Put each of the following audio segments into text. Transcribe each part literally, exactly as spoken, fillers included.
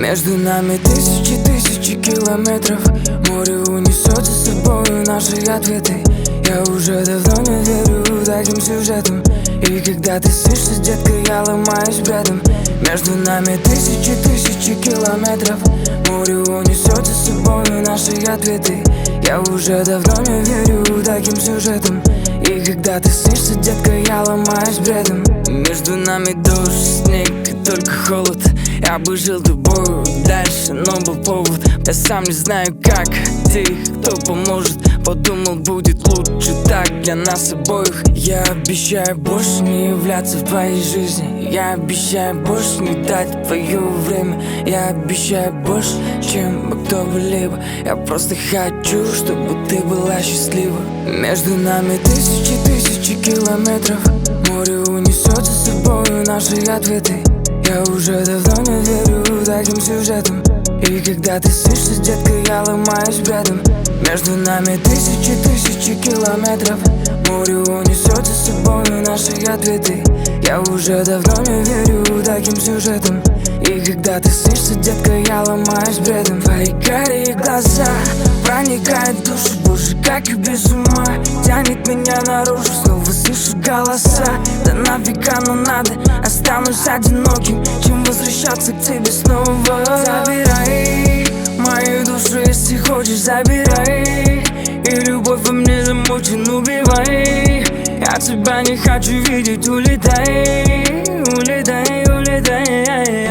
Между нами тысячи, тысячи километров. Море унесет за собой наши ответы. Я уже давно не верю таким сюжетам. И когда ты спишься, детка, я ломаюсь бредом. Между нами тысячи, тысячи километров. Море унесет за собой наши ответы. Я уже давно не верю таким сюжетам. И когда ты спишься, детка, я ломаюсь бредом. Между нами дождь, снег и только холод. Я бы жил тобою дальше, но был повод. Я сам не знаю как, ты, кто поможет. Подумал, будет лучше так для нас обоих. Я обещаю больше не являться в твоей жизни. Я обещаю больше не дать твое время. Я обещаю больше, чем кто бы либо. Я просто хочу, чтобы ты была счастлива. Между нами тысячи, тысячи километров. Море унесет за собой наши ответы. Я уже давно не верю таким сюжетам. И когда ты спишься, детка, я ломаюсь бредом. Между нами тысячи, тысячи километров. Море унесет за собой наши ответы. Я уже давно не верю таким сюжетам. И когда ты спишься, детка, я ломаюсь бредом. Твои карие глаза проникают в душу, боже, как и без ума. Тянет меня наружу, снова слышу голоса. Да нафиг оно надо, останусь одиноким, чем возвращаться к тебе снова. Забирай мою душу, если хочешь, забирай. И любовь во мне замучен, убивай. Я тебя не хочу видеть, улетай, улетай, улетай.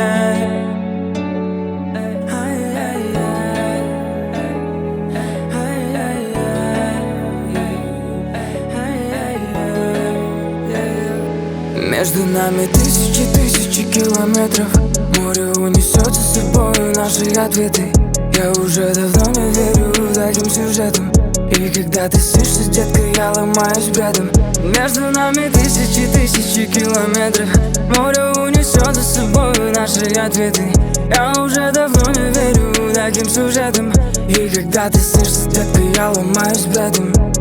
Между нами тысячи, тысячи километров. Море унесет за собой наши ответы. Я уже давно не верю таким сюжетам. И когда ты спишься, детка, я ломаюсь бредом. Между нами тысячи, тысячи километров. Море унесет за собой наши ответы. Я уже давно не верю таким сюжетам. И когда ты спишься, детка, я ломаюсь бредом.